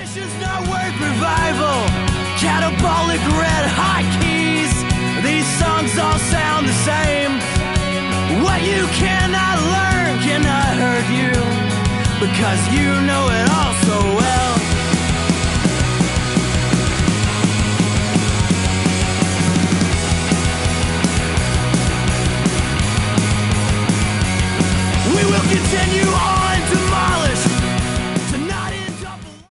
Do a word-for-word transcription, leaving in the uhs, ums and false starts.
Tradition's not worth revival. Catabolic red hot keys. These songs all sound the same. What you cannot learn cannot hurt you, because you know it all so well. We will continue on.